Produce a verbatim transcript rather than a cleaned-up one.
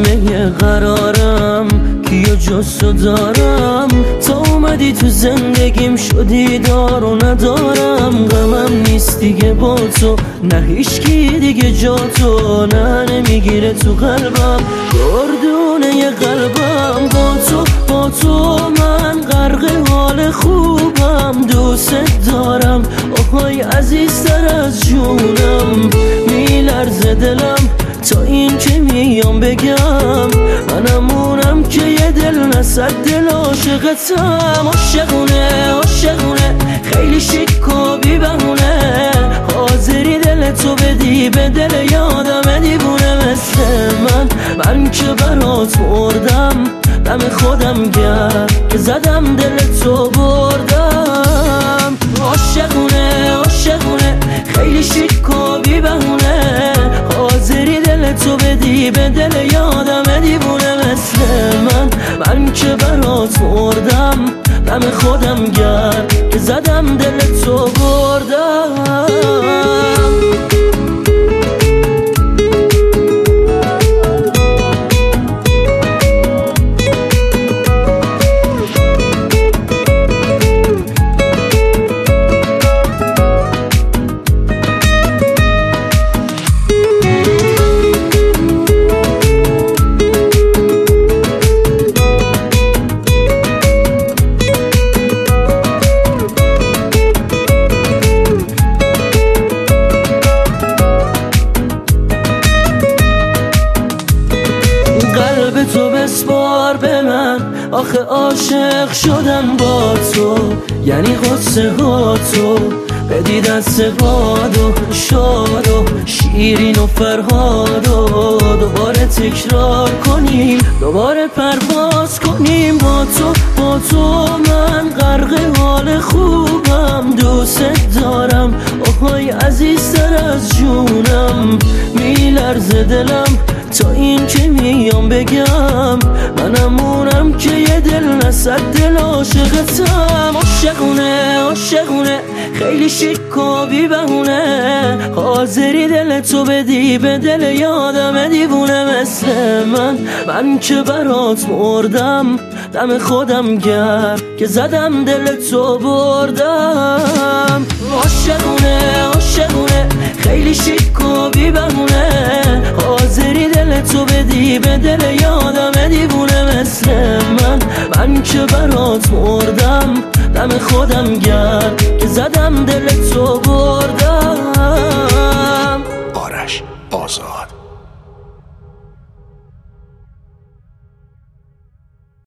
همه قرارم کیو جز تو دارم، تا اومدی تو زندگیم شدی دار و ندارم. غمم نیست دیگه با تو، نه هیچکی دیگه جا تو، نه نمیگیره تو قلبم گردونه ی قلبم. با تو با تو من غرق حال خوبم، دوست دارم آهای عزیزتر از جونم. میلرزه دلم تا این که میام بگم، منمونم که یه دل نصد دل عاشقتم. عاشقونه عاشقونه خیلی شیک و بی بهونه، حاضری دل تو بدی به دل یادم دیوونه مثل من. من که برات مردم دم خودم گرد که زدم دل تو بردم. عاشقونه عاشقونه خیلی شیک و بی بهونه، حاضری دل تو بدی به دل یادم دیوونه مثل من. من که برات مردم دم خودم گرد که زدم دل تو بردم. قلب تو بسپار به من، آخه عاشق شدم با تو، یعنی قصه ها تو بدی دست باد و شاد و شیرین و فرهاد و دوباره تکرار کنیم، دوباره پرواز کنیم. با تو با تو من غرق حال خوبم، دوست دارم آهای عزیزتر از جونم. میلرزه دلم تا این که میام بگم، منمونم که یه دل نصد دل عاشقتم. عاشقونه عاشقونه خیلی شیک و بی بهونه، حاضری دل تو بدی به دل یادم دیوونه مثل من. من که برات مردم دم خودم گرد که زدم دل تو بردم. عاشقونه عاشقونه خیلی شیک و بی بهونه، حاضری دل تو بدی به دل یادم دیوونه مثل من. من که برات مردم دم خودم گرد که زدم دل تو بردم.